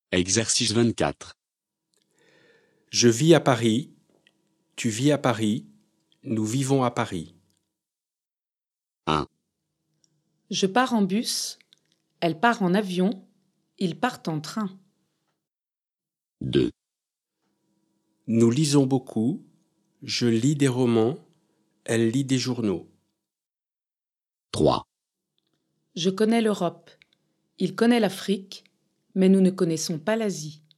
Exercice 24. Je vis à Paris, tu vis à Paris, nous vivons à Paris. 1, Je pars en bus, elle part en avion, ils partent en train. 2, Nous lisons beaucoup, je lis des romans, elle lit des journaux. 3, Je connais l'Europe, il connaît l'Afrique, mais nous ne connaissons pas l'Asie.